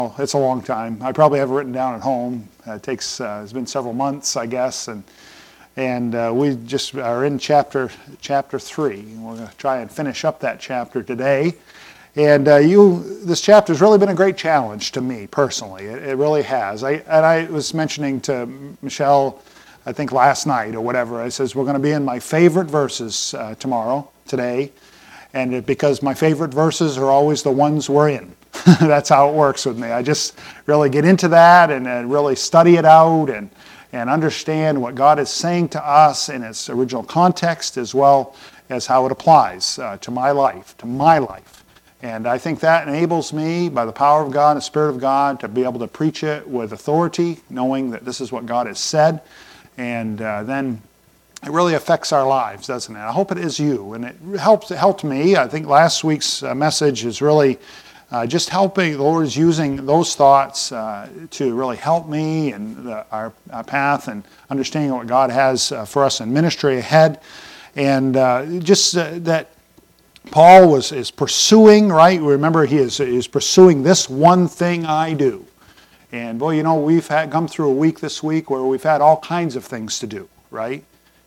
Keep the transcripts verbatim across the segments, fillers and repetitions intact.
It's a long time. I probably have it written down at home. Uh, it takes, uh, it's been several months, I guess, and and uh, we just are in chapter chapter three. We're going to try and finish up that chapter today. And uh, you, this chapter has really been a great challenge to me personally. It, it really has. I and I was mentioning to Michelle, I think last night or whatever. I says we're going to be in my favorite verses uh, tomorrow, today, and it, because my favorite verses are always the ones we're in. That's how it works with me. I just really get into that and, and really study it out and, and understand what God is saying to us in its original context as well as how it applies uh, to my life, to my life. And I think that enables me, by the power of God and the Spirit of God, to be able to preach it with authority, knowing that this is what God has said. And uh, then it really affects our lives, doesn't it? I hope it is you. And it helped, it helped me. I think last week's uh, message is really Uh, just helping, the Lord is using those thoughts uh, to really help me and the, our, our path and understanding what God has uh, for us in ministry ahead. And uh, just uh, that Paul was is pursuing, right? Remember, he is, is pursuing this one thing I do. And boy, you know, we've had come through a week this week where we've had all kinds of things to do, right?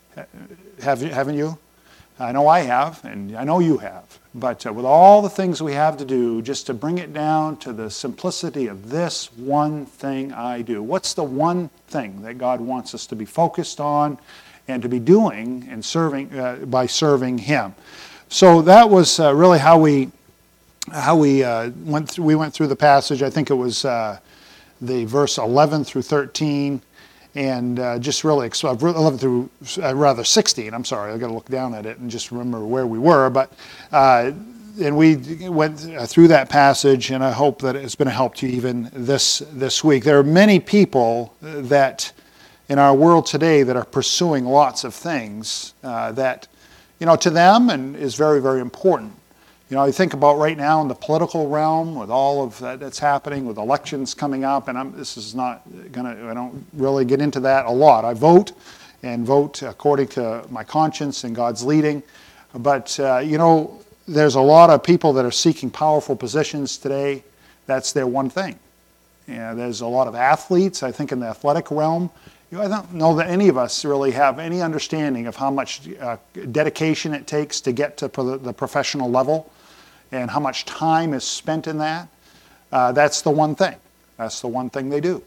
Have you, haven't you? I know I have, and I know you have. But uh, with all the things we have to do, just to bring it down to the simplicity of this one thing I do. What's the one thing that God wants us to be focused on and to be doing and serving uh, by serving Him? So that was uh, really how we how we uh, went through, we went through the passage. I think it was uh, the verse eleven through thirteen. And uh, just really, eleven through, uh, rather sixteen, I'm sorry, I've got to look down at it and just remember where we were. But, uh, and we went through that passage, and I hope that it's been a help to you even this, this week. There are many people that, in our world today, that are pursuing lots of things uh, that, you know, to them and is very, very important. You know, I think about right now in the political realm with all of that that's happening, with elections coming up, and I'm, this is not going to, I don't really get into that a lot. I vote and vote according to my conscience and God's leading. But, uh, you know, there's a lot of people that are seeking powerful positions today. That's their one thing. Yeah, there's a lot of athletes, I think, in the athletic realm. You know, I don't know that any of us really have any understanding of how much uh, dedication it takes to get to pro- the professional level and how much time is spent in that. Uh, that's the one thing. That's the one thing they do.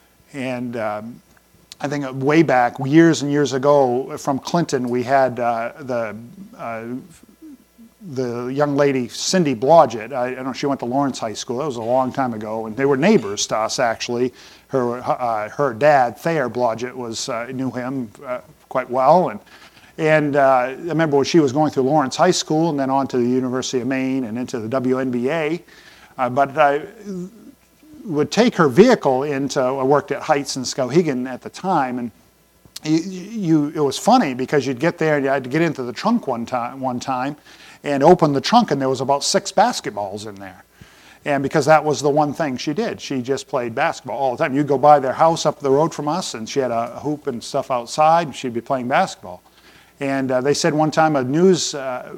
And um, I think way back, years and years ago, from Clinton, we had uh, the uh, the young lady, Cindy Blodgett. I, I don't know, she went to Lawrence High School. That was a long time ago, and they were neighbors to us, actually. Her uh, her dad, Thayer Blodgett, was uh, knew him uh, quite well, and and uh, I remember when she was going through Lawrence High School and then on to the University of Maine and into the W N B A. Uh, but I would take her vehicle into, I worked at Heights in Skowhegan at the time, and you, you it was funny because you'd get there and you had to get into the trunk one time, one time and open the trunk, and there was about six basketballs in there. And because that was the one thing she did. She just played basketball all the time. You'd go by their house up the road from us, and she had a hoop and stuff outside, and she'd be playing basketball. And uh, they said one time a news uh,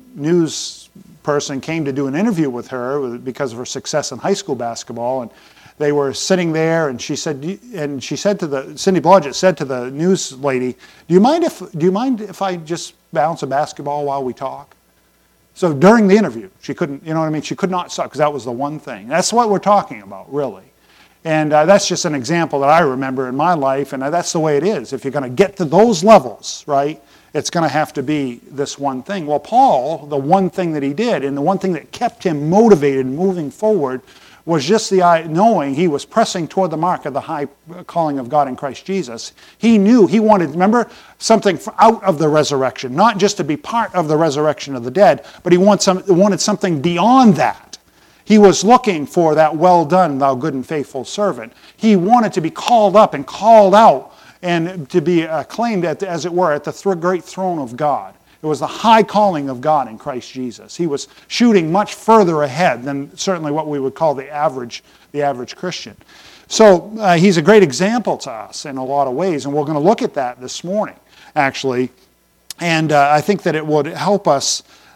news person came to do an interview with her because of her success in high school basketball, and they were sitting there, and she said, and she said to the Cindy Blodgett said to the news lady, "Do you mind if do you mind if I just bounce a basketball while we talk?" So during the interview, she couldn't, you know what I mean? She could not stop because that was the one thing. That's what we're talking about, really. And uh, that's just an example that I remember in my life, and that's the way it is. If you're going to get to those levels, right, it's going to have to be this one thing. Well, Paul, the one thing that he did, and the one thing that kept him motivated and moving forward was just the knowing he was pressing toward the mark of the high calling of God in Christ Jesus. He knew he wanted, remember, something out of the resurrection, not just to be part of the resurrection of the dead, but he wanted something beyond that. He was looking for that well done, thou good and faithful servant. He wanted to be called up and called out and to be acclaimed, at, as it were, at the th- great throne of God. It was the high calling of God in Christ Jesus. He was shooting much further ahead than certainly what we would call the average, the average Christian. So uh, he's a great example to us in a lot of ways, and we're going to look at that this morning, actually. And uh, I think that it would help us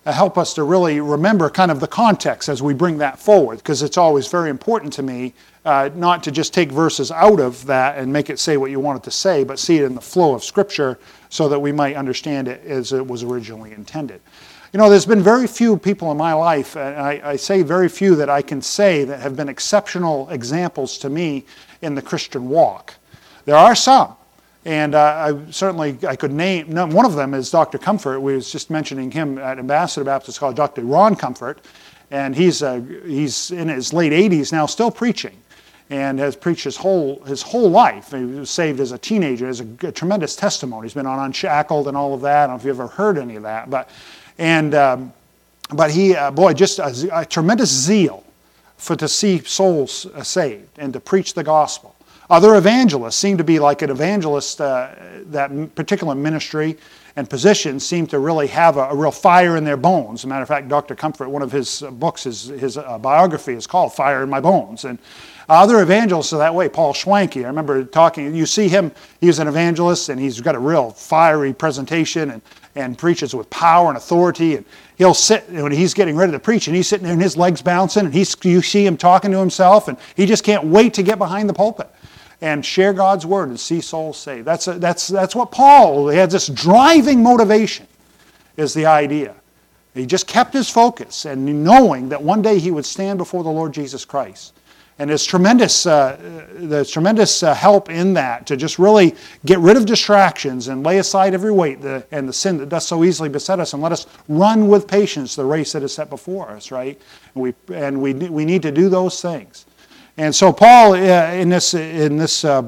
uh, help us to really remember kind of the context as we bring that forward, because it's always very important to me uh, not to just take verses out of that and make it say what you want it to say, but see it in the flow of Scripture so that we might understand it as it was originally intended. You know, there's been very few people in my life, and I, I say very few that I can say that have been exceptional examples to me in the Christian walk. There are some, and uh, I certainly I could name, one of them is Doctor Comfort. We was just mentioning him at Ambassador Baptist College, Doctor Ron Comfort, and he's uh, he's in his late eighties now, still preaching, and has preached his whole his whole life. He was saved as a teenager. Has a, a tremendous testimony. He's been on Unshackled and all of that. I don't know if you've ever heard any of that, but and um, but he uh, boy just a, a tremendous zeal for to see souls uh, saved and to preach the gospel. Other evangelists seem to be like an evangelist. Uh, that particular ministry and position seem to really have a, a real fire in their bones. As a matter of fact, Doctor Comfort, one of his books, his his uh, biography is called "Fire in My Bones," and other evangelists are that way. Paul Schwanke, I remember talking, you see him, he's an evangelist and he's got a real fiery presentation and, and preaches with power and authority, and he'll sit, when he's getting ready to preach, and he's sitting there and his legs bouncing, and he's, you see him talking to himself, and he just can't wait to get behind the pulpit and share God's word and see souls saved. That's, a, that's, that's what Paul, he had this driving motivation, is the idea. He just kept his focus and knowing that one day he would stand before the Lord Jesus Christ. And there's tremendous, uh, there's tremendous uh, help in that to just really get rid of distractions and lay aside every weight the, and the sin that does so easily beset us, and let us run with patience the race that is set before us, right? And we and we we need to do those things. And so Paul, uh, in this in this uh,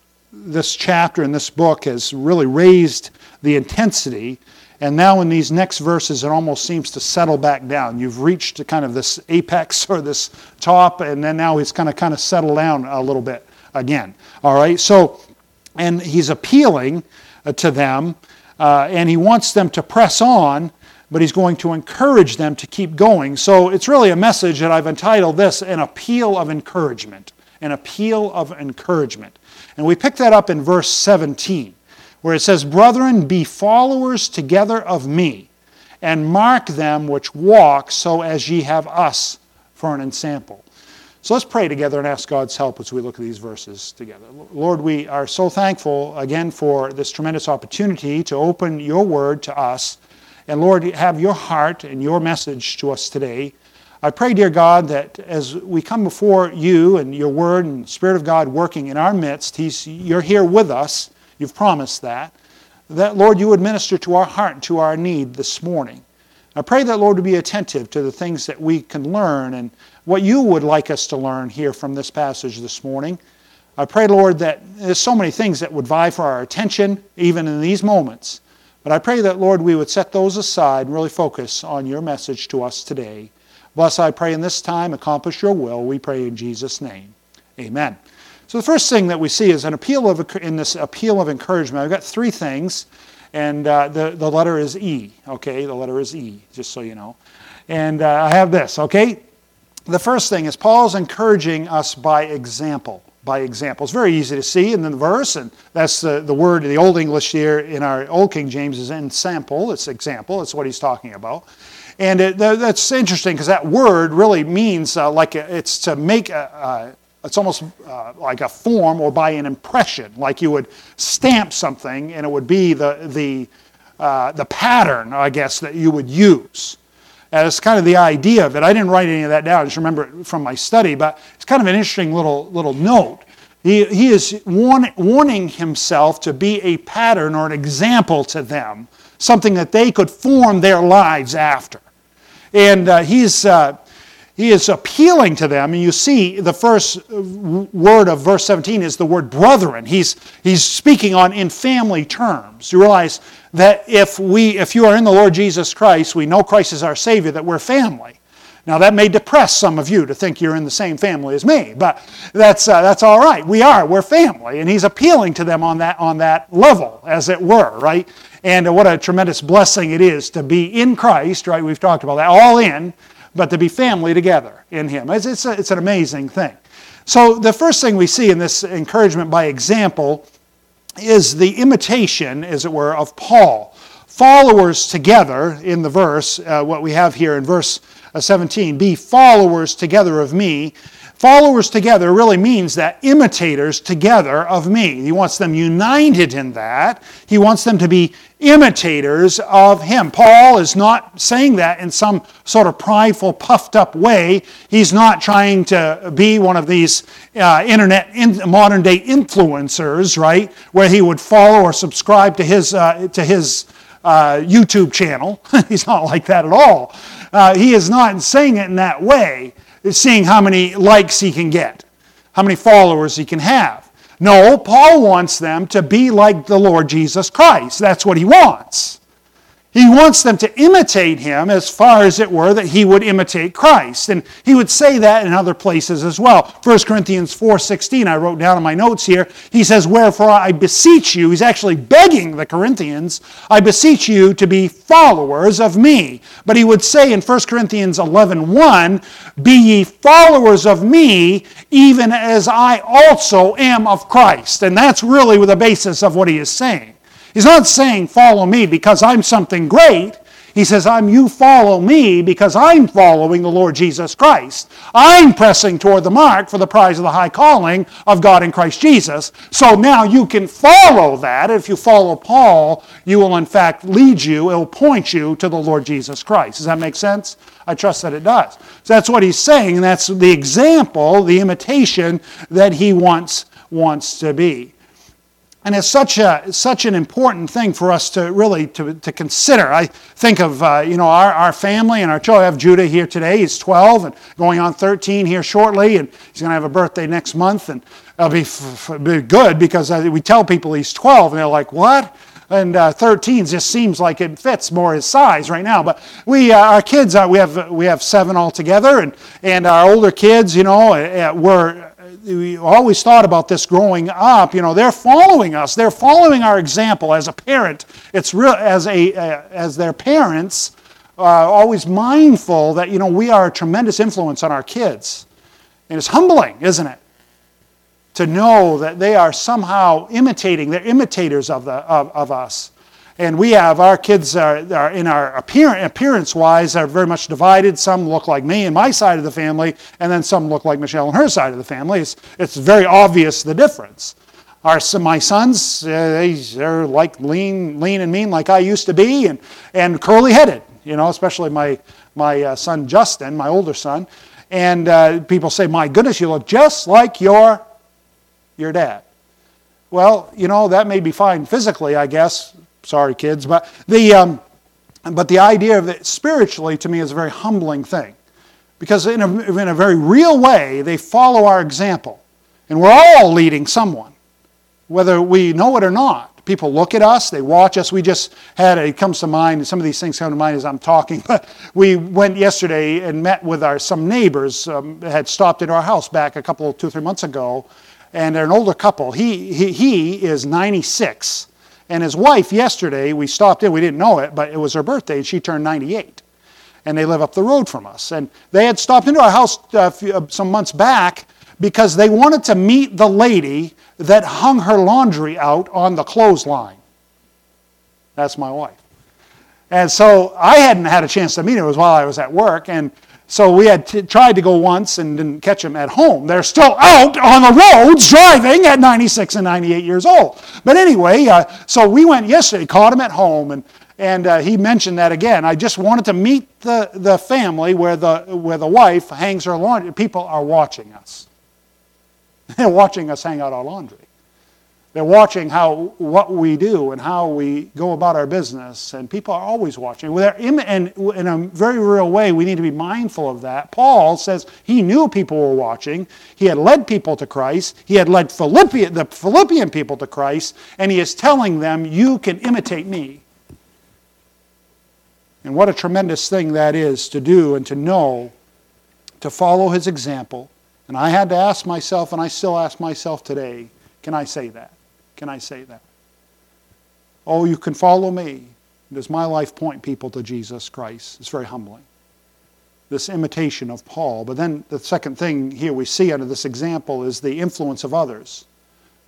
this chapter in this book, has really raised the intensity. And now in these next verses, it almost seems to settle back down. You've reached kind of this apex or this top, and then now he's kind of kind of settled down a little bit again. All right, so, and he's appealing uh, to them, uh, and he wants them to press on, but he's going to encourage them to keep going. So it's really a message that I've entitled this, An Appeal of Encouragement. An Appeal of Encouragement. And we pick that up in verse seventeen. Where it says, "Brethren, be followers together of me, and mark them which walk, so as ye have us for an ensample." So let's pray together and ask God's help as we look at these verses together. Lord, we are so thankful again for this tremendous opportunity to open your word to us. And Lord, have your heart and your message to us today. I pray, dear God, that as we come before you and your word and the Spirit of God working in our midst, He's, you're here with us. You've promised that. That, Lord, you would minister to our heart and to our need this morning. I pray that, Lord, to be attentive to the things that we can learn and what you would like us to learn here from this passage this morning. I pray, Lord, that there's so many things that would vie for our attention, even in these moments. But I pray that, Lord, we would set those aside and really focus on your message to us today. Bless, I pray, in this time, accomplish your will. We pray in Jesus' name. Amen. So the first thing that we see is an appeal of in this appeal of encouragement. I've got three things, and uh, the, the letter is E, okay? The letter is E, just so you know. And uh, I have this, okay? The first thing is Paul's encouraging us by example. By example. It's very easy to see in the verse, and that's the, the word, the Old English here in our Old King James is ensample. It's example. That's what he's talking about. And it, that's interesting because that word really means uh, like a, it's to make a, a It's almost uh, like a form or by an impression, like you would stamp something and it would be the the uh, the pattern, I guess, that you would use. And it's kind of the idea of it. I didn't write any of that down. I just remember it from my study, but it's kind of an interesting little little note. He, he is warn, warning himself to be a pattern or an example to them, something that they could form their lives after. And uh, he's... Uh, He is appealing to them, and you see the first word of verse seventeen is the word brethren. He's, he's speaking on in family terms. You realize that if we, if you are in the Lord Jesus Christ, we know Christ is our Savior, that we're family. Now that may depress some of you to think you're in the same family as me, but that's uh, that's all right. We are, we're family, and he's appealing to them on that on that level, as it were, right? And uh, what a tremendous blessing it is to be in Christ, right? We've talked about that, all in. But to be family together in Him. It's, it's, a, it's an amazing thing. So the first thing we see in this encouragement by example is the imitation, as it were, of Paul. followers together in the verse, uh, what we have here in verse seventeen, be followers together of me. Followers together really means that imitators together of me. He wants them united in that. He wants them to be imitators of him. Paul is not saying that in some sort of prideful, puffed up way. He's not trying to be one of these uh, internet, in, modern day influencers, right? Where he would follow or subscribe to his, uh, to his uh, YouTube channel. He's not like that at all. Uh, he is not saying it in that way. Is seeing how many likes he can get, how many followers he can have. No, Paul wants them to be like the Lord Jesus Christ. That's what he wants. He wants them to imitate him as far as it were that he would imitate Christ. And he would say that in other places as well. First Corinthians four sixteen, I wrote down in my notes here, he says, wherefore I beseech you, he's actually begging the Corinthians, I beseech you to be followers of me. But he would say in First Corinthians eleven one, be ye followers of me, even as I also am of Christ. And that's really the basis of what he is saying. He's not saying follow me because I'm something great. He says, I'm you follow me because I'm following the Lord Jesus Christ. I'm pressing toward the mark for the prize of the high calling of God in Christ Jesus. So now you can follow that. If you follow Paul, you will in fact lead you, it will point you to the Lord Jesus Christ. Does that make sense? I trust that it does. So that's what he's saying, and that's the example, the imitation that he wants, wants to be. And it's such a such an important thing for us to really to, to consider. I think of uh, you know our, our family and our children. I have Judah here today. He's twelve and going on thirteen here shortly, and he's going to have a birthday next month. And it'll be, f- f- be good because we tell people he's twelve, and they're like, "What?" And uh, thirteen just seems like it fits more his size right now. But we, uh, our kids, uh, we have we have seven altogether, and and our older kids, you know, uh, were. We always thought about this growing up. You know, they're following us. They're following our example as a parent. It's real as a uh, as their parents, uh, always mindful that you know we are a tremendous influence on our kids, and it's humbling, isn't it, to know that they are somehow imitating. They're imitators of the of, of us. And we have, our kids are, are in our appearance, appearance-wise, are very much divided. Some look like me and my side of the family, and then some look like Michelle and her side of the family. It's, it's very obvious the difference. Our, my sons, uh, they're like lean, lean and mean like I used to be, and, and curly-headed, you know, especially my, my uh, son Justin, my older son. And uh, people say, my goodness, you look just like your, your dad. Well, you know, that may be fine physically, I guess. Sorry, kids, but the um, but the idea of it spiritually to me is a very humbling thing, because in a in a very real way they follow our example, and we're all leading someone, whether we know it or not. People look at us, they watch us. We just had a, it comes to mind. Some of these things come to mind as I'm talking. But we went yesterday and met with our some neighbors um, had stopped at our house back a couple two three months ago, and they're an older couple. He he he is ninety-six. And his wife, yesterday, we stopped in, we didn't know it, but it was her birthday, and she turned ninety-eight. And they live up the road from us. And they had stopped into our house uh, few, uh, some months back because they wanted to meet the lady that hung her laundry out on the clothesline. That's my wife. And so I hadn't had a chance to meet her. It was while I was at work. And so we had t- tried to go once and didn't catch them at home. They're still out on the roads driving at ninety-six and ninety-eight years old. But anyway, uh, so we went yesterday, caught him at home, and and uh, he mentioned that again. I just wanted to meet the, the family where the where the wife hangs her laundry. People are watching us. They're watching us hang out our laundry. They're watching how what we do and how we go about our business, and people are always watching. And in a very real way, we need to be mindful of that. Paul says he knew people were watching. He had led people to Christ. He had led Philippian, the Philippian people to Christ, and he is telling them, you can imitate me. And what a tremendous thing that is to do and to know, to follow his example. And I had to ask myself, and I still ask myself today, can I say that? Can I say that? Oh, you can follow me. Does my life point people to Jesus Christ? It's very humbling. This imitation of Paul. But then the second thing here we see under this example is the influence of others.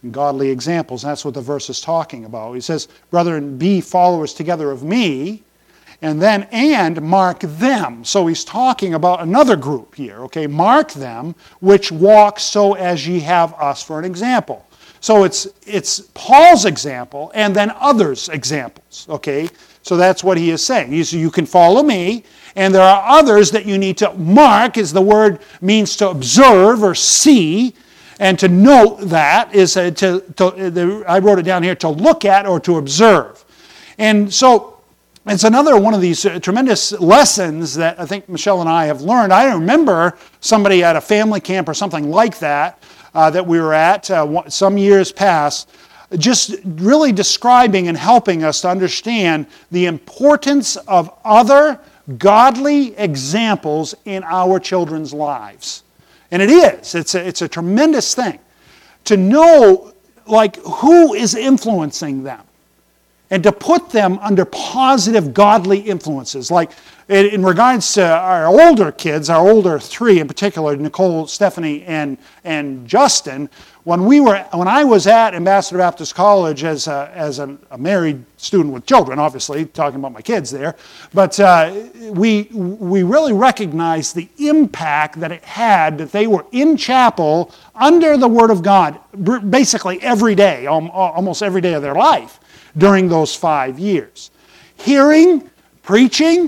Godly examples. And that's what the verse is talking about. He says, brethren, be followers together of me, and then, and mark them. So he's talking about another group here, okay? Mark them, which walk so as ye have us for an example. So it's, it's Paul's example, and then others' examples, okay? So that's what he is saying. He's, you can follow me, and there are others that you need to mark, as the word means to observe or see. And to note that is uh, to, to the, I wrote it down here, to look at or to observe. And so it's another one of these uh, tremendous lessons that I think Michelle and I have learned. I remember somebody at a family camp or something like that uh, that we were at uh, some years past, just really describing and helping us to understand the importance of other godly examples in our children's lives. And it is. It's a, it's a tremendous thing to know, like, who is influencing them and to put them under positive, godly influences. Like, in, in regards to our older kids, our older three in particular, Nicole, Stephanie, and, and Justin, when we were, when I was at Ambassador Baptist College as a, as a, a married student with children, obviously, talking about my kids there, but uh, we, we really recognized the impact that it had that they were in chapel under the Word of God basically every day, almost every day of their life during those five years. Hearing, preaching,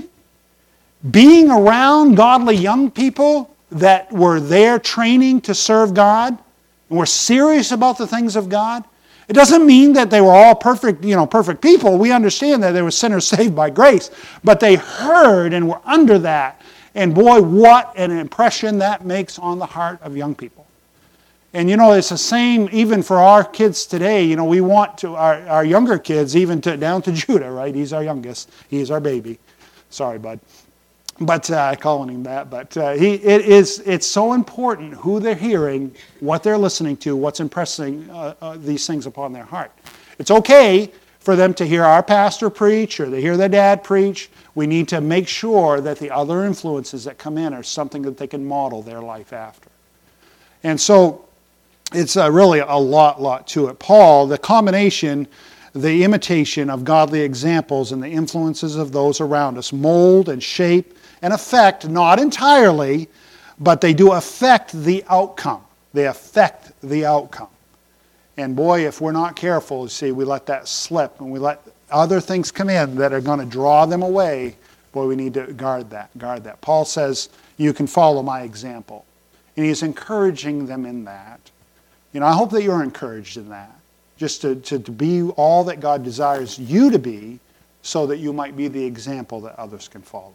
being around godly young people that were there training to serve God, and were serious about the things of God. It doesn't mean that they were all perfect, you know, perfect people. We understand that there were sinners saved by grace, but they heard and were under that. And boy, what an impression that makes on the heart of young people. And you know, it's the same even for our kids today. You know, we want to, our, our younger kids, even to down to Judah, right? He's our youngest. He's our baby. Sorry, bud. But uh, calling him that, but uh, he, it is, it's so important who they're hearing, what they're listening to, what's impressing uh, uh, these things upon their heart. It's okay for them to hear our pastor preach or to hear their dad preach. We need to make sure that the other influences that come in are something that they can model their life after. And so it's uh, really a lot, lot to it. Paul, the combination, the imitation of godly examples and the influences of those around us mold and shape and affect, not entirely, but they do affect the outcome. They affect the outcome. And boy, if we're not careful, you see, we let that slip and we let other things come in that are going to draw them away, boy, we need to guard that, guard that. Paul says, you can follow my example. And he's encouraging them in that. You know, I hope that you're encouraged in that. Just to, to, to be all that God desires you to be so that you might be the example that others can follow.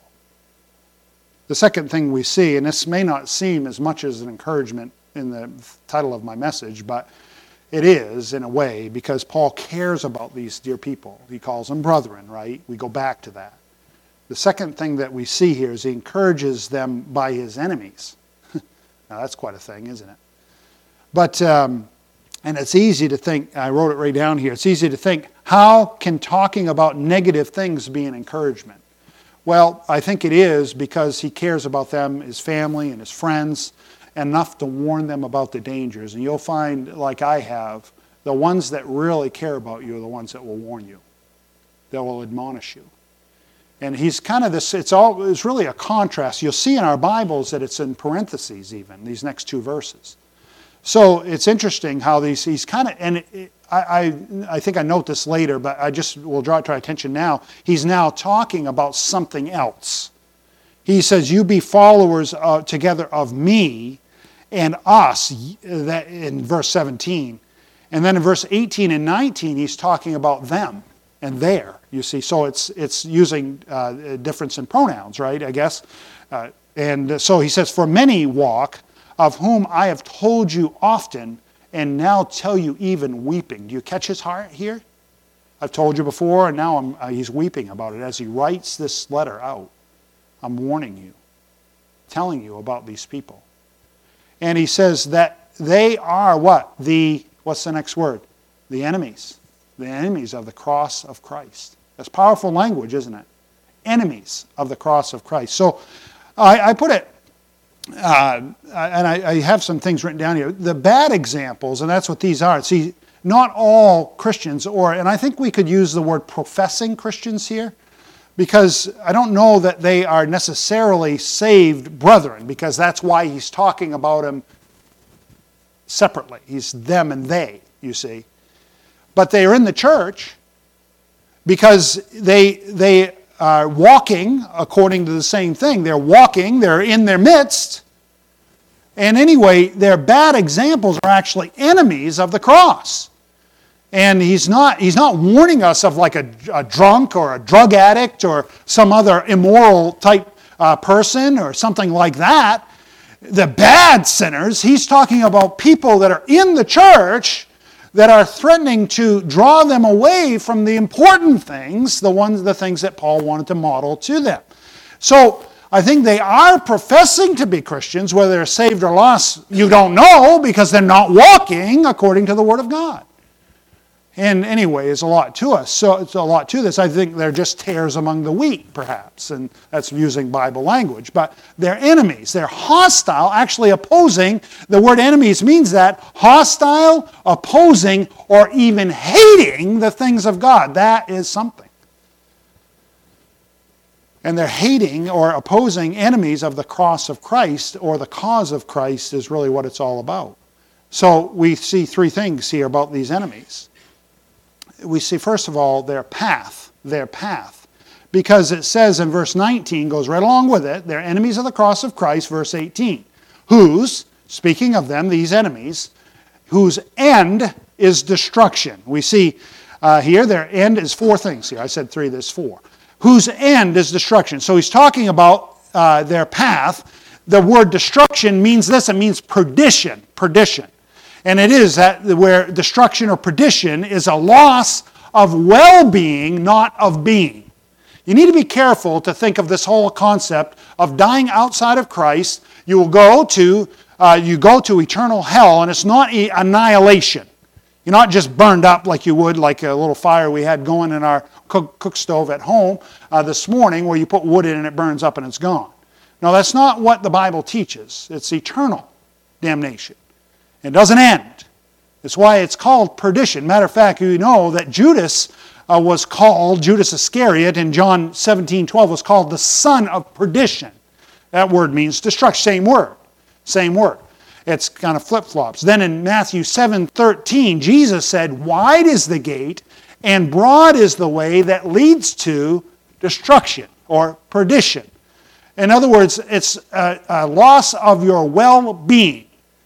The second thing we see, and this may not seem as much as an encouragement in the title of my message, but it is in a way because Paul cares about these dear people. He calls them brethren, right? We go back to that. The second thing that we see here is he encourages them by his enemies. Now that's quite a thing, isn't it? But, um, and it's easy to think, I wrote it right down here, it's easy to think, how can talking about negative things be an encouragement? Well, I think it is because he cares about them, his family and his friends, enough to warn them about the dangers. And you'll find, like I have, the ones that really care about you are the ones that will warn you, that will admonish you. And he's kind of this, it's all, it's really a contrast. You'll see in our Bibles that it's in parentheses even, these next two verses. So it's interesting how these, he's kind of, and it, it, I, I, I think I note this later, but I just will draw it to our attention now. He's now talking about something else. He says, you be followers uh, together of me and us, that in verse seventeen. And then in verse eighteen and nineteen, he's talking about them and their, you see. So it's it's using uh, a difference in pronouns, right, I guess. Uh, and so he says, for many walk, of whom I have told you often, and now tell you even weeping. Do you catch his heart here? I've told you before, and now I'm, uh, he's weeping about it as he writes this letter out. I'm warning you, telling you about these people. And he says that they are what? The, what's the next word? The enemies. The enemies of the cross of Christ. That's powerful language, isn't it? Enemies of the cross of Christ. So I, I put it, uh, and I, I have some things written down here. The bad examples, and that's what these are. See, not all Christians, or and I think we could use the word professing Christians here, because I don't know that they are necessarily saved brethren, because that's why he's talking about them separately. He's them and they, you see. But they are in the church because they they are walking according to the same thing. They're walking, they're in their midst. And anyway, their bad examples are actually enemies of the cross. And he's not, he's not warning us of like a, a drunk or a drug addict or some other immoral type uh, person or something like that. The bad sinners, he's talking about people that are in the church that are threatening to draw them away from the important things, the ones, the things that Paul wanted to model to them. So I think they are professing to be Christians. Whether they're saved or lost, you don't know, because they're not walking according to the Word of God. And anyway, it's a lot to us. So it's a lot to this. I think they're just tares among the wheat, perhaps, and that's using Bible language. But they're enemies. They're hostile, actually opposing. The word enemies means that hostile, opposing, or even hating the things of God. That is something. And they're hating or opposing enemies of the cross of Christ, or the cause of Christ is really what it's all about. So we see three things here about these enemies. We see, first of all, their path, their path. Because it says in verse nineteen, goes right along with it, they're enemies of the cross of Christ, verse eighteen. Whose, speaking of them, these enemies, whose end is destruction. We see uh, here, their end is four things here. I said three, there's four. Whose end is destruction. So he's talking about uh, their path. The word destruction means this, it means perdition, perdition. And it is that where destruction or perdition is a loss of well-being, not of being. You need to be careful to think of this whole concept of dying outside of Christ. You will go to uh, you go to eternal hell, and it's not annihilation. You're not just burned up like you would, like a little fire we had going in our cook, cook stove at home uh, this morning, where you put wood in and it burns up and it's gone. No, that's not what the Bible teaches. It's eternal damnation. It doesn't end. That's why it's called perdition. Matter of fact, you know that Judas uh, was called, Judas Iscariot in John seventeen twelve was called the son of perdition. That word means destruction. Same word. Same word. It's kind of flip-flops. Then in Matthew seven thirteen, Jesus said, wide is the gate and broad is the way that leads to destruction or perdition. In other words, it's a, a loss of your well-being.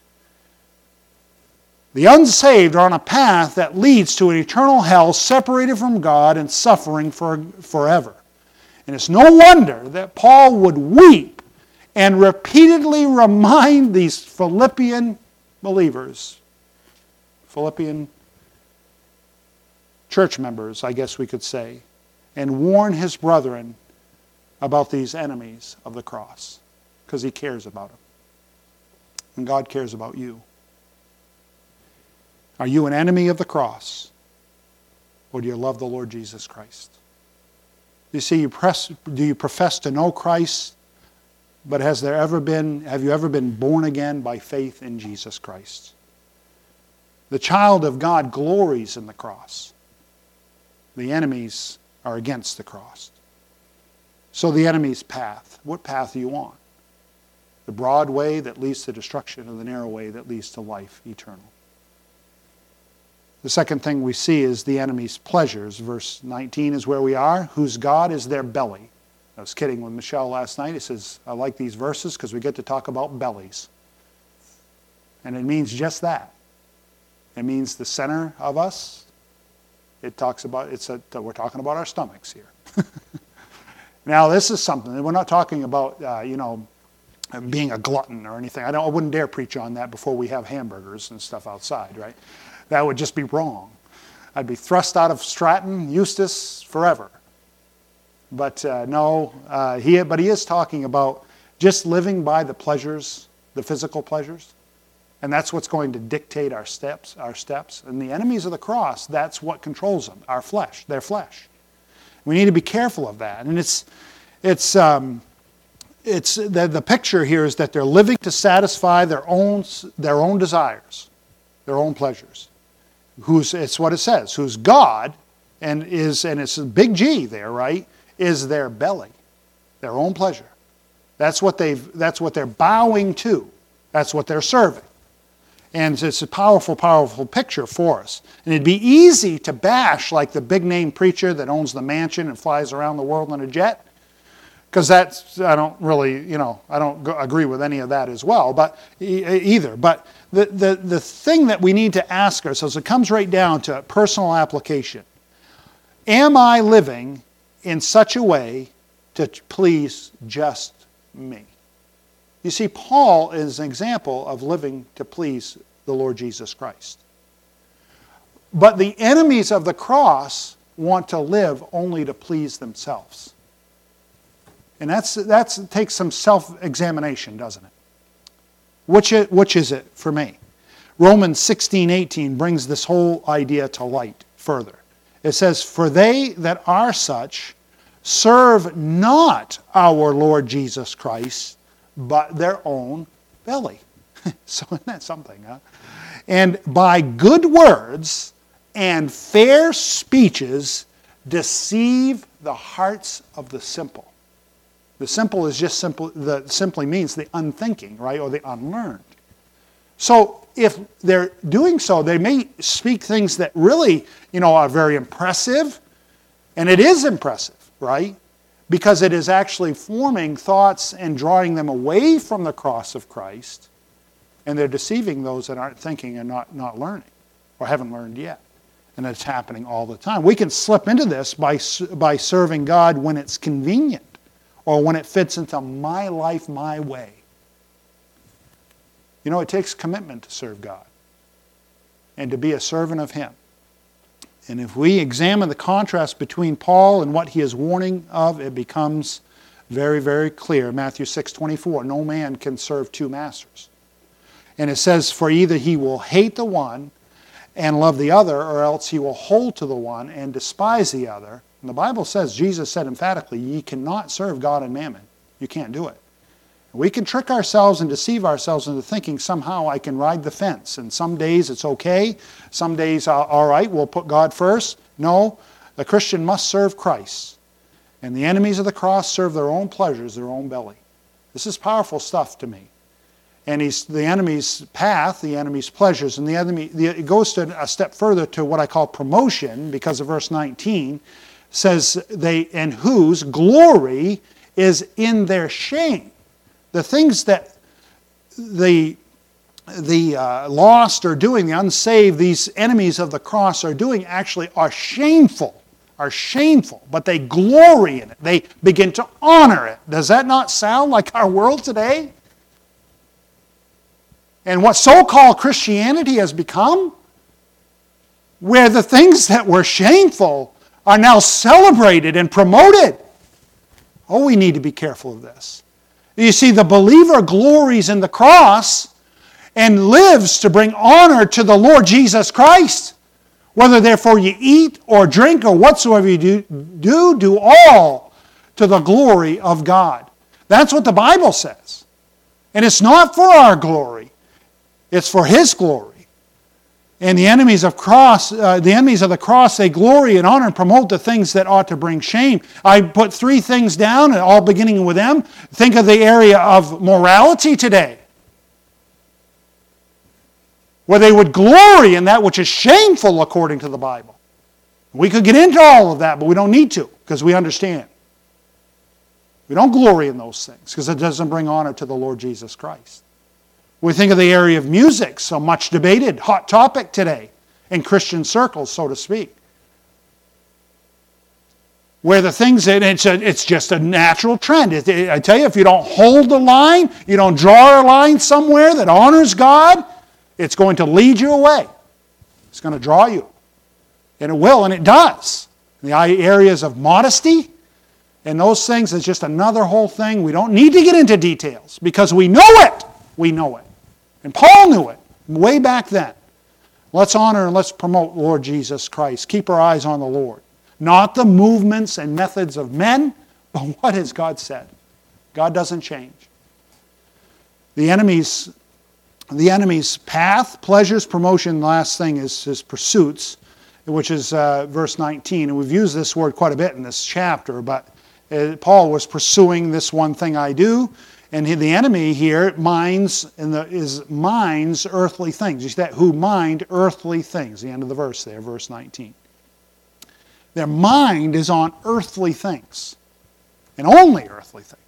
The unsaved are on a path that leads to an eternal hell, separated from God and suffering for forever. And it's no wonder that Paul would weep and repeatedly remind these Philippian believers, Philippian church members, I guess we could say, and warn his brethren about these enemies of the cross, because he cares about them. And God cares about you. Are you an enemy of the cross? Or do you love the Lord Jesus Christ? You see, you press, do you profess to know Christ, but has there ever been, have you ever been born again by faith in Jesus Christ? The child of God glories in the cross. The enemies are against the cross. So the enemy's path, what path are you on? The broad way that leads to destruction, or the narrow way that leads to life eternal? The second thing we see is the enemy's pleasures. Verse nineteen is where we are. Whose God is their belly. I was kidding with Michelle last night. He says, I like these verses because we get to talk about bellies. And it means just that. It means the center of us. It talks about, it's a, we're talking about our stomachs here. Now this is something, we're not talking about, uh, you know, being a glutton or anything. I, don't, I wouldn't dare preach on that before we have hamburgers and stuff outside, right? That would just be wrong. I'd be thrust out of Stratton, Eustis, forever. But uh, no, uh, he, but he is talking about just living by the pleasures, the physical pleasures. And that's what's going to dictate our steps, our steps. And the enemies of the cross, that's what controls them, our flesh, their flesh. We need to be careful of that. And it's, it's, um, it's the, the picture here is that they're living to satisfy their own, their own desires, their own pleasures. who's, it's what it says, whose God, and is, and it's a big G there, right, is their belly, their own pleasure. That's what they've, that's what they're bowing to. That's what they're serving. And it's a powerful, powerful picture for us. And it'd be easy to bash like the big name preacher that owns the mansion and flies around the world in a jet. Because that's, I don't really, you know, I don't go, agree with any of that as well, but e- either. But the, the, the thing that we need to ask ourselves, it comes right down to personal application. Am I living in such a way to please just me? You see, Paul is an example of living to please the Lord Jesus Christ. But the enemies of the cross want to live only to please themselves. And that's that's takes some self-examination, doesn't it? Which is, which is it for me? Romans sixteen eighteen brings this whole idea to light further. It says, "For they that are such serve not our Lord Jesus Christ, but their own belly." So isn't that something, huh? "And by good words and fair speeches deceive the hearts of the simple." The simple is just simple, the simply means the unthinking, right? Or the unlearned. So if they're doing so, they may speak things that really, you know, are very impressive. And it is impressive, right? Because it is actually forming thoughts and drawing them away from the cross of Christ. And they're deceiving those that aren't thinking and not, not learning, or haven't learned yet. And it's happening all the time. We can slip into this by, by serving God when it's convenient, or when it fits into my life, my way. You know, it takes commitment to serve God and to be a servant of Him. And if we examine the contrast between Paul and what he is warning of, it becomes very, very clear. Matthew six twenty-four, "No man can serve two masters." And it says, "For either he will hate the one and love the other, or else he will hold to the one and despise the other." And the Bible says, Jesus said emphatically, ye cannot serve God and mammon. You can't do it. We can trick ourselves and deceive ourselves into thinking somehow I can ride the fence. And some days it's okay. Some days, all right, we'll put God first. No, the Christian must serve Christ. And the enemies of the cross serve their own pleasures, their own belly. This is powerful stuff to me. And he's the enemy's path, the enemy's pleasures, and the enemy. The, it goes to a step further to what I call promotion, because of verse nineteen says they and whose glory is in their shame. The things that the the uh, lost are doing, the unsaved, these enemies of the cross are doing, actually are shameful, are shameful. But they glory in it. They begin to honor it. Does that not sound like our world today? And what so-called Christianity has become, where the things that were shameful are now celebrated and promoted. Oh, we need to be careful of this. You see, the believer glories in the cross and lives to bring honor to the Lord Jesus Christ. Whether therefore you eat or drink or whatsoever you do, do, do all to the glory of God. That's what the Bible says. And it's not for our glory. It's for His glory. And the enemies of cross, uh, the enemies of the cross, they glory and honor and promote the things that ought to bring shame. I put three things down, and all beginning with them. Think of the area of morality today, where they would glory in that which is shameful according to the Bible. We could get into all of that, but we don't need to, because we understand. We don't glory in those things, because it doesn't bring honor to the Lord Jesus Christ. We think of the area of music, so much debated, hot topic today in Christian circles, so to speak. Where the things, that it's, a, it's just a natural trend. It, it, I tell you, if you don't hold the line, you don't draw a line somewhere that honors God, it's going to lead you away. It's going to draw you. And it will, and it does. In the areas of modesty and those things, it's just another whole thing. We don't need to get into details, because we know it. We know it. And Paul knew it way back then. Let's honor and let's promote Lord Jesus Christ. Keep our eyes on the Lord. Not the movements and methods of men, but what has God said? God doesn't change. The enemies the enemy's path, pleasures, promotion. The last thing is his pursuits, which is uh, verse nineteen. And we've used this word quite a bit in this chapter, but uh, Paul was pursuing this one thing I do. And he, the enemy here minds in the, is minds earthly things. You see that? Who mind earthly things. The end of the verse there, verse nineteen. Their mind is on earthly things. And only earthly things.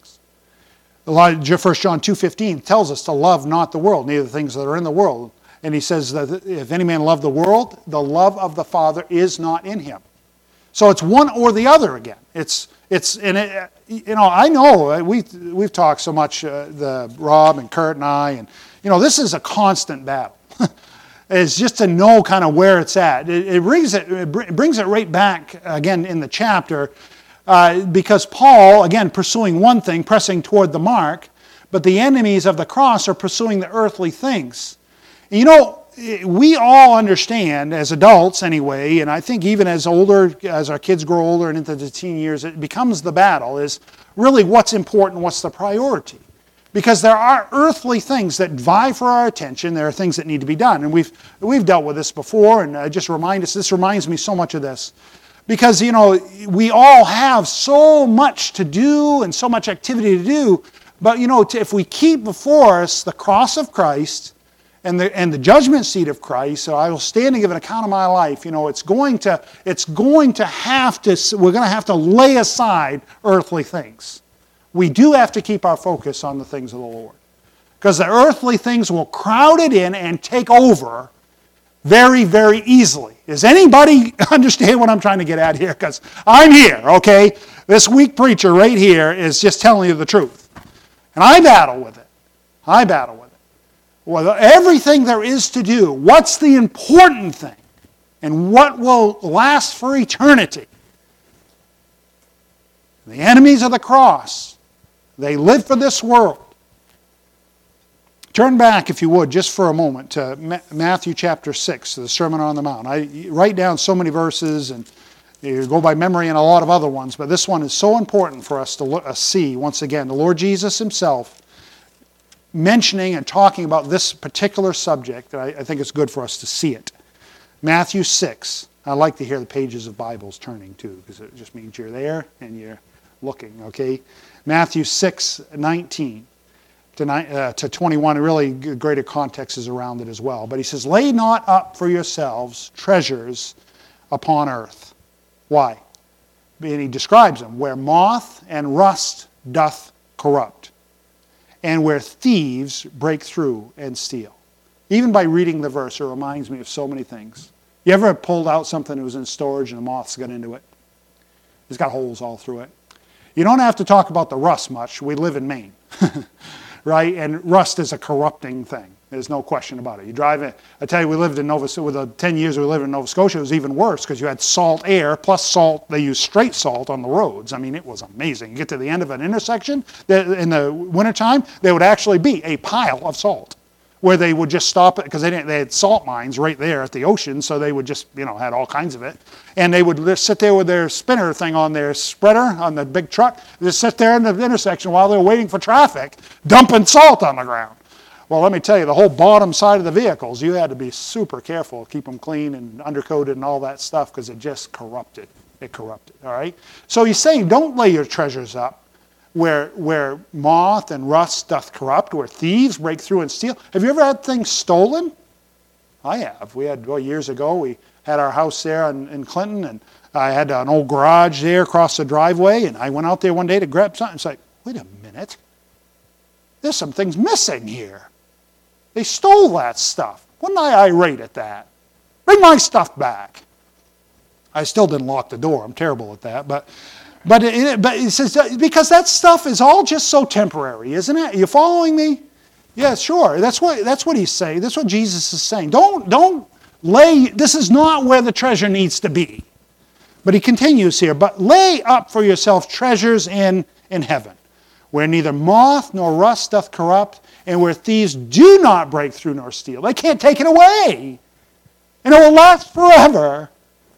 First John two fifteen tells us to love not the world, neither the things that are in the world. And he says that if any man love the world, the love of the Father is not in him. So it's one or the other again. It's it's and it, you know I know we we've, we've talked so much uh, the Rob and Kurt and I, and you know this is a constant battle. It's just to know kind of where it's at. It, it brings it it brings it right back again in the chapter. Uh, because Paul, again, pursuing one thing, pressing toward the mark, but the enemies of the cross are pursuing the earthly things. And you know, we all understand, as adults anyway, and I think even as older, as our kids grow older and into the teen years, it becomes the battle, is really what's important, what's the priority. Because there are earthly things that vie for our attention. There are things that need to be done. And we've, we've dealt with this before, and uh, just remind us, this reminds me so much of this. Because, you know, we all have so much to do and so much activity to do. But, you know, if we keep before us the cross of Christ and the and the judgment seat of Christ, so I will stand and give an account of my life, you know, it's going to, it's going to have to, we're going to have to lay aside earthly things. We do have to keep our focus on the things of the Lord. Because the earthly things will crowd it in and take over very, very easily. Does anybody understand what I'm trying to get at here? Because I'm here, okay? This weak preacher right here is just telling you the truth. And I battle with it. I battle with it. Well, everything there is to do, what's the important thing? And what will last for eternity? The enemies of the cross, they live for this world. Turn back, if you would, just for a moment to Matthew chapter six, the Sermon on the Mount. I write down so many verses, and you go by memory and a lot of other ones, but this one is so important for us to look, uh, see, once again, the Lord Jesus himself mentioning and talking about this particular subject. I, I think it's good for us to see it. Matthew six. I like to hear the pages of Bibles turning, too, because it just means you're there and you're looking, okay? Matthew six nineteen. To, uh, to twenty-one, really greater context is around it as well. But he says, lay not up for yourselves treasures upon earth. Why? And he describes them, where moth and rust doth corrupt, and where thieves break through and steal. Even by reading the verse, it reminds me of so many things. You ever pulled out something that was in storage and the moths got into it? It's got holes all through it. You don't have to talk about the rust much. We live in Maine. Right? And rust is a corrupting thing. There's no question about it. You drive in, I tell you, we lived in Nova Scotia, with the ten years we lived in Nova Scotia, it was even worse because you had salt air plus salt. They used straight salt on the roads. I mean, it was amazing. You get to the end of an intersection, in the wintertime, there would actually be a pile of salt where they would just stop it because they didn't, they had salt mines right there at the ocean, so they would just, you know, had all kinds of it. And they would just sit there with their spinner thing on their spreader on the big truck, just sit there in the intersection while they're waiting for traffic, dumping salt on the ground. Well, let me tell you, the whole bottom side of the vehicles, you had to be super careful, keep them clean and undercoated and all that stuff because it just corrupted. It corrupted, all right? So he's saying, don't lay your treasures up where where moth and rust doth corrupt, where thieves break through and steal. Have you ever had things stolen? I have. We had, well, years ago, we had our house there in, in Clinton, and I had an old garage there across the driveway, and I went out there one day to grab something. It's like, wait a minute. There's some things missing here. They stole that stuff. Wasn't I irate at that? Bring my stuff back. I still didn't lock the door. I'm terrible at that, but... But it, but it says, because that stuff is all just so temporary, isn't it? Are you following me? Yeah, sure. That's what that's what he's saying. That's what Jesus is saying. Don't don't lay. This is not where the treasure needs to be. But he continues here. But lay up for yourself treasures in in heaven, where neither moth nor rust doth corrupt, and where thieves do not break through nor steal. They can't take it away, and it will last forever.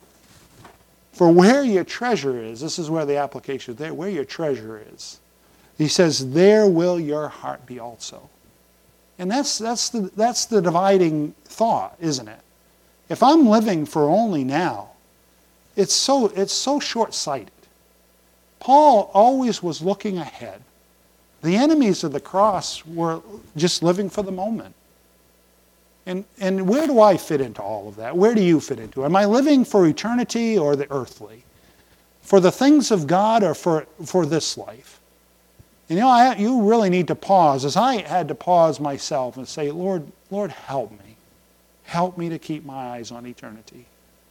For where your treasure is, this is where the application is there, where your treasure is. He says, there will your heart be also. And that's, that's, the, that's the dividing thought, isn't it? If I'm living for only now, it's so, it's so short-sighted. Paul always was looking ahead. The enemies of the cross were just living for the moment. And, and where do I fit into all of that? Where do you fit into it? Am I living for eternity or the earthly? For the things of God or for, for this life? And you know, I, you really need to pause, as I had to pause myself and say, Lord, Lord, help me. Help me to keep my eyes on eternity.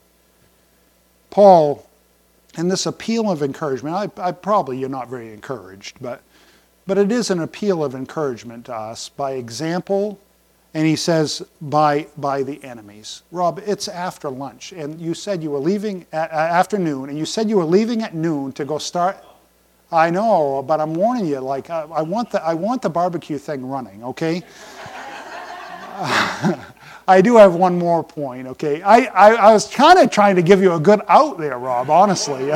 Paul, in this appeal of encouragement, I, I probably you're not very encouraged, but, but it is an appeal of encouragement to us by example, and he says, by, by the enemies. Rob, it's after lunch, and you said you were leaving at uh, afternoon, and you said you were leaving at noon to go start. I know, but I'm warning you, like, I, I want the I want the barbecue thing running, okay? uh, I do have one more point, okay? I, I, I was kind of trying to give you a good out there, Rob, honestly.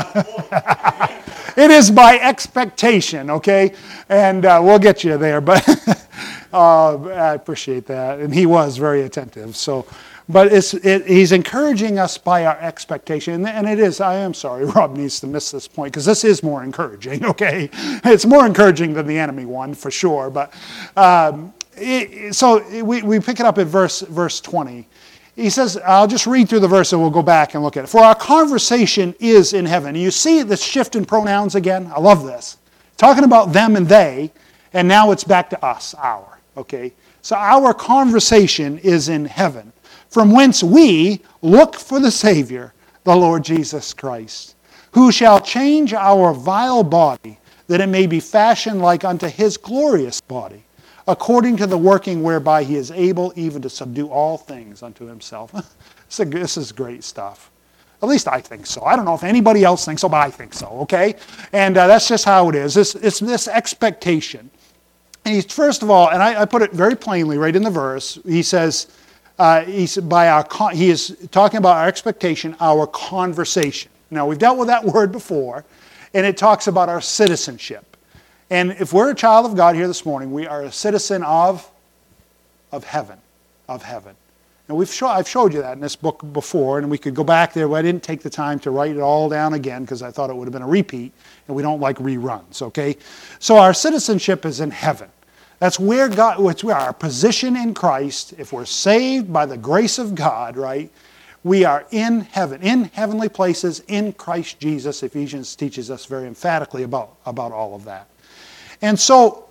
It is by expectation, okay? And uh, we'll get you there, but uh, I appreciate that. And he was very attentive, so... But it's, it, he's encouraging us by our expectation. And it is, I am sorry, Rob needs to miss this point, because this is more encouraging, okay? It's more encouraging than the enemy one, for sure. But um, it, so we, we pick it up at verse, verse twenty. He says, I'll just read through the verse and we'll go back and look at it. For our conversation is in heaven. You see this shift in pronouns again? I love this. Talking about them and they, and now it's back to us, our, okay? So our conversation is in heaven, from whence we look for the Savior, the Lord Jesus Christ, who shall change our vile body, that it may be fashioned like unto his glorious body, according to the working whereby he is able even to subdue all things unto himself. This is great stuff. At least I think so. I don't know if anybody else thinks so, but I think so, okay? And uh, that's just how it is. It's, it's this expectation. And he's, first of all, and I, I put it very plainly right in the verse, he says, Uh, he's by our con- he is talking about our expectation, our conversation. Now, we've dealt with that word before, and it talks about our citizenship. And if we're a child of God here this morning, we are a citizen of, of heaven, of heaven. And we've show, I've showed you that in this book before, and we could go back there, but I didn't take the time to write it all down again because I thought it would have been a repeat, and we don't like reruns, okay? So our citizenship is in heaven. That's where God, it's where our position in Christ, if we're saved by the grace of God, right, we are in heaven, in heavenly places, in Christ Jesus. Ephesians teaches us very emphatically about, about all of that. And so,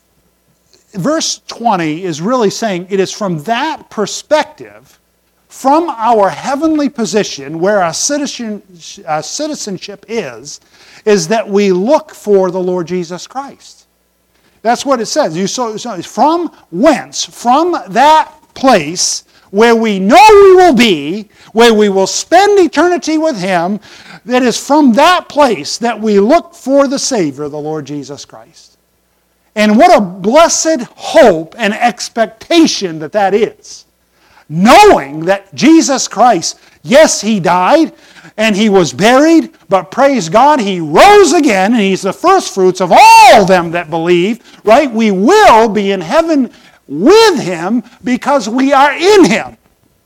verse twenty is really saying it is from that perspective, from our heavenly position, where our citizen, our citizenship is, is that we look for the Lord Jesus Christ. That's what it says. You so, so from whence, from that place where we know we will be, where we will spend eternity with him, that is from that place that we look for the Savior, the Lord Jesus Christ. And what a blessed hope and expectation that that is. Knowing that Jesus Christ, yes, he died, and he was buried, but praise God, he rose again, and he's the first fruits of all them that believe, right? We will be in heaven with him because we are in him,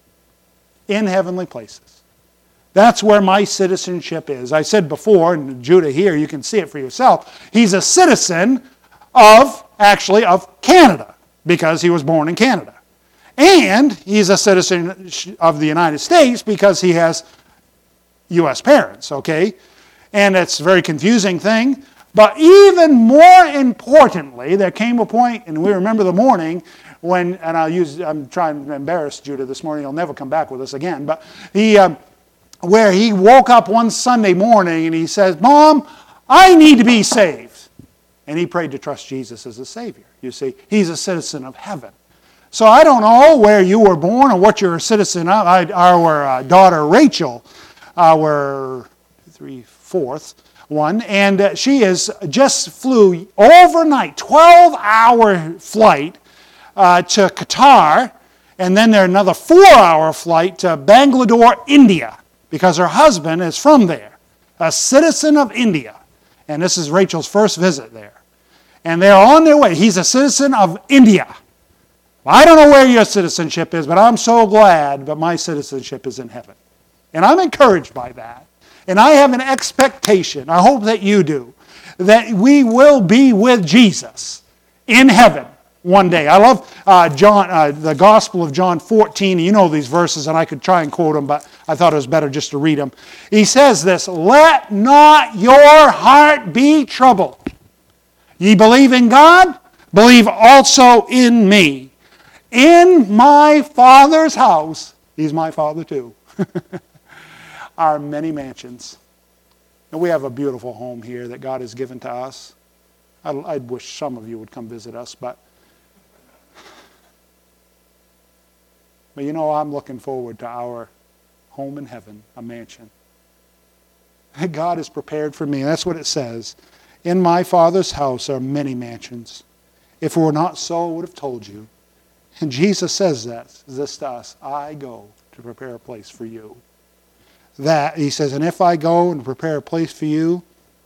in heavenly places. That's where my citizenship is. I said before, and Judah here, you can see it for yourself, he's a citizen of, actually, of Canada, because he was born in Canada. And he's a citizen of the United States because he has U S parents, okay? And it's a very confusing thing. But even more importantly, there came a point, and we remember the morning when, and I'll use, I'm trying to embarrass Judah this morning, he'll never come back with us again, but he, um, where he woke up one Sunday morning and he says, Mom, I need to be saved. And he prayed to trust Jesus as a Savior. You see, he's a citizen of heaven. So I don't know where you were born or what you're a citizen of. I, our uh, daughter Rachel, our three fourth one, and uh, she is just flew overnight, twelve hour flight uh, to Qatar, and then there another four hour flight to Bangalore, India, because her husband is from there, a citizen of India, and this is Rachel's first visit there, and they're on their way. He's a citizen of India. I don't know where your citizenship is, but I'm so glad that my citizenship is in heaven. And I'm encouraged by that. And I have an expectation, I hope that you do, that we will be with Jesus in heaven one day. I love uh, John, uh, the Gospel of John fourteen. You know these verses, and I could try and quote them, but I thought it was better just to read them. He says this, "Let not your heart be troubled. Ye believe in God, believe also in me. In my Father's house," He's my Father too, "are many mansions." And we have a beautiful home here that God has given to us. I, I wish some of you would come visit us, but But you know, I'm looking forward to our home in heaven, a mansion. God has prepared for me. That's what it says. In my Father's house are many mansions. If it were not so, I would have told you. And Jesus says that, this to us, I go to prepare a place for you. That, he says, and if I go and prepare a place for you,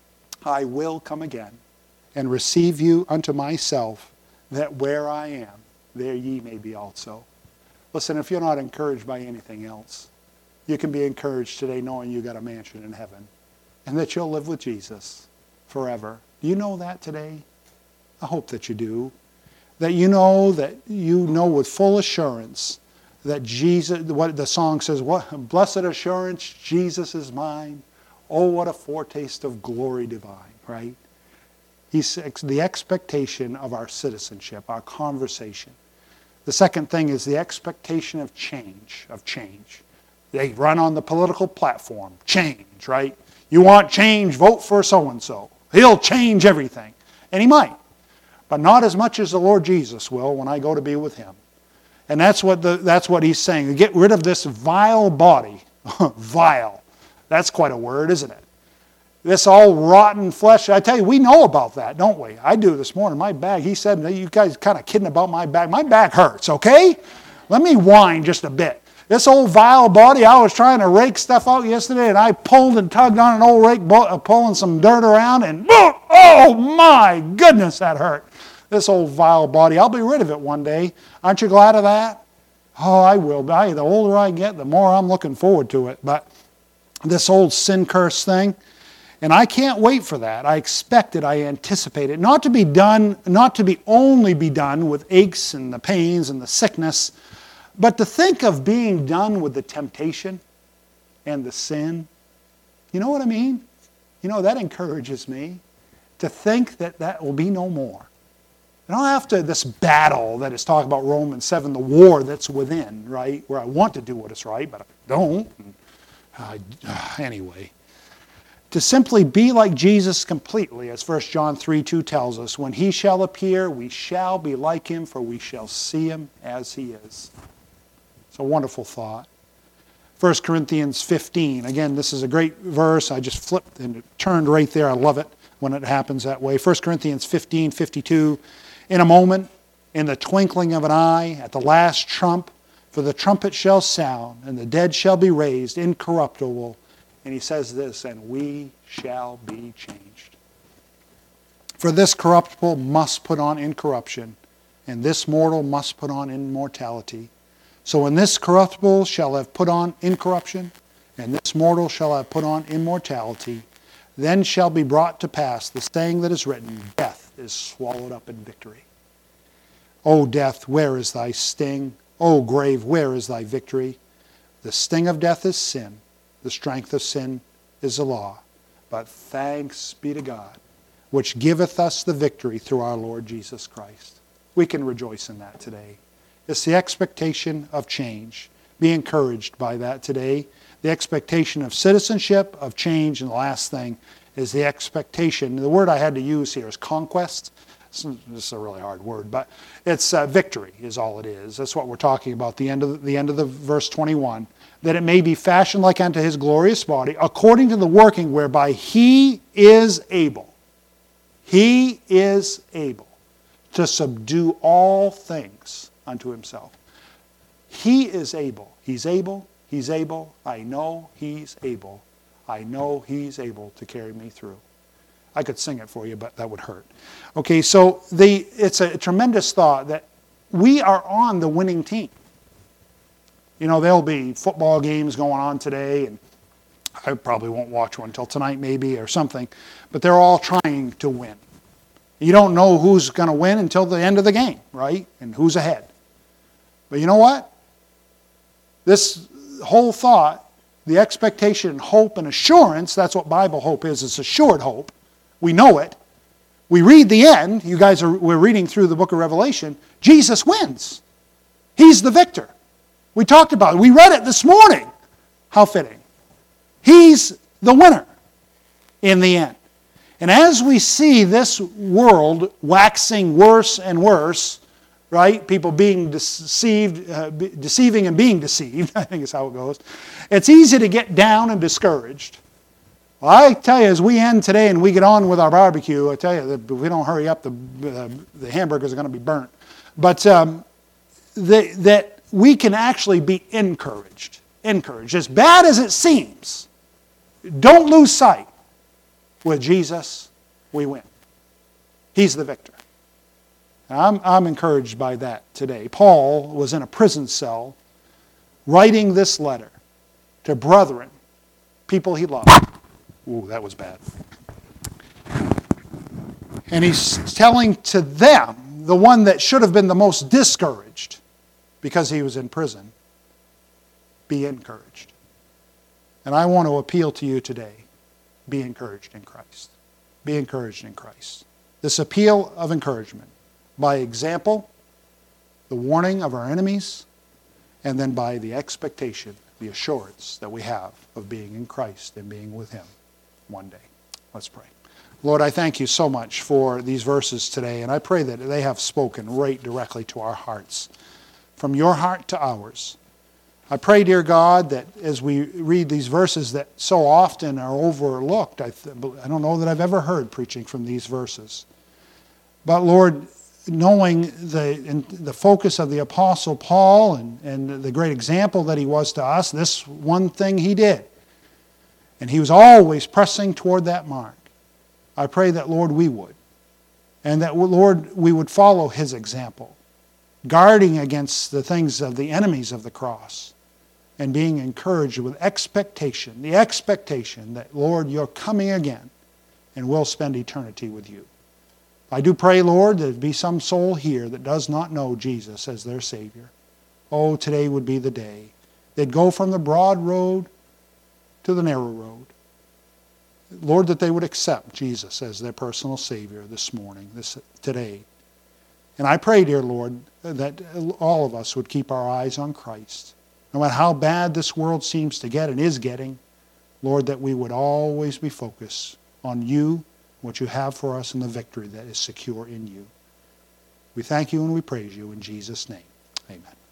I will come again and receive you unto myself, that where I am, there ye may be also. Listen, if you're not encouraged by anything else, you can be encouraged today knowing you got a mansion in heaven and that you'll live with Jesus forever. Do you know that today? I hope that you do. That you know that you know with full assurance that Jesus, what the song says, what blessed assurance, Jesus is mine. Oh, what a foretaste of glory divine, right? He's the expectation of our citizenship, our conversation. The second thing is the expectation of change, of change. They run on the political platform, change, right? You want change, vote for so-and-so. He'll change everything. And he might. But not as much as the Lord Jesus will when I go to be with him. And that's what, the, that's what he's saying. Get rid of this vile body. Vile. That's quite a word, isn't it? This all rotten flesh. I tell you, we know about that, don't we? I do this morning. My back, he said, you guys kind of kidding about my back. My back hurts, okay? Let me whine just a bit. This old vile body, I was trying to rake stuff out yesterday, and I pulled and tugged on an old rake, pulling some dirt around, and oh my goodness, that hurt. This old vile body, I'll be rid of it one day. Aren't you glad of that? Oh, I will. I, the older I get, the more I'm looking forward to it. But this old sin curse thing, and I can't wait for that. I expect it. I anticipate it. Not to be done, not to be only be done with aches and the pains and the sickness, but to think of being done with the temptation and the sin. You know what I mean? You know, that encourages me to think that that will be no more. And after this battle that is talking about Romans seven, the war that's within, right? Where I want to do what is right, but I don't. And, uh, anyway. To simply be like Jesus completely, as First John three two tells us, when he shall appear, we shall be like him, for we shall see him as he is. It's a wonderful thought. First Corinthians fifteen, again, this is a great verse. I just flipped and it turned right there. I love it when it happens that way. First Corinthians fifteen fifty-two, in a moment, in the twinkling of an eye, at the last trump, for the trumpet shall sound, and the dead shall be raised incorruptible. And he says this, and we shall be changed. For this corruptible must put on incorruption, and this mortal must put on immortality. So when this corruptible shall have put on incorruption, and this mortal shall have put on immortality, then shall be brought to pass the saying that is written, death is swallowed up in victory. O death, where is thy sting? O grave, where is thy victory? The sting of death is sin. The strength of sin is the law. But thanks be to God, which giveth us the victory through our Lord Jesus Christ. We can rejoice in that today. It's the expectation of change. Be encouraged by that today. The expectation of citizenship, of change, and the last thing is the expectation. The word I had to use here is conquest. This is a really hard word, but it's uh, victory is all it is. That's what we're talking about, the end of the, the end of the verse twenty-one. That it may be fashioned like unto his glorious body, according to the working whereby he is able. He is able to subdue all things unto himself. He is able. He's able. He's able. I know he's able. I know he's able to carry me through. I could sing it for you, but that would hurt. Okay, so the it's a tremendous thought that we are on the winning team. You know, there'll be football games going on today, and I probably won't watch one until tonight maybe or something, but they're all trying to win. You don't know who's going to win until the end of the game, right? And who's ahead. But you know what? This whole thought, the expectation, hope, and assurance, that's what Bible hope is. It's assured hope. We know it. We read the end. You guys are, we're reading through the book of Revelation. Jesus wins. He's the victor. We talked about it. We read it this morning. How fitting. He's the winner in the end. And as we see this world waxing worse and worse, right? People being deceived, uh, deceiving and being deceived, I think is how it goes. It's easy to get down and discouraged. Well, I tell you, as we end today and we get on with our barbecue, I tell you, that if we don't hurry up, the, uh, the hamburgers are going to be burnt. But um, the, that we can actually be encouraged. Encouraged. As bad as it seems, don't lose sight. With Jesus, we win. He's the victor. I'm, I'm encouraged by that today. Paul was in a prison cell writing this letter to brethren, people he loved. Ooh, that was bad. And he's telling to them, the one that should have been the most discouraged because he was in prison, be encouraged. And I want to appeal to you today. Be encouraged in Christ. Be encouraged in Christ. This appeal of encouragement by example, the warning of our enemies, and then by the expectation, the assurance that we have of being in Christ and being with Him one day. Let's pray. Lord, I thank you so much for these verses today, and I pray that they have spoken right directly to our hearts, from your heart to ours. I pray, dear God, that as we read these verses that so often are overlooked, I, th- I don't know that I've ever heard preaching from these verses. But Lord, knowing the, in, the focus of the Apostle Paul and, and the great example that he was to us, this one thing he did. And he was always pressing toward that mark. I pray that, Lord, we would. And that, Lord, we would follow his example, guarding against the things of the enemies of the cross. And being encouraged with expectation, the expectation that, Lord, you're coming again and we'll spend eternity with you. I do pray, Lord, there be some soul here that does not know Jesus as their Savior. Oh, today would be the day. They'd go from the broad road to the narrow road. Lord, that they would accept Jesus as their personal Savior this morning, this today. And I pray, dear Lord, that all of us would keep our eyes on Christ. No matter how bad this world seems to get and is getting, Lord, that we would always be focused on you, what you have for us, and the victory that is secure in you. We thank you and we praise you in Jesus' name. Amen.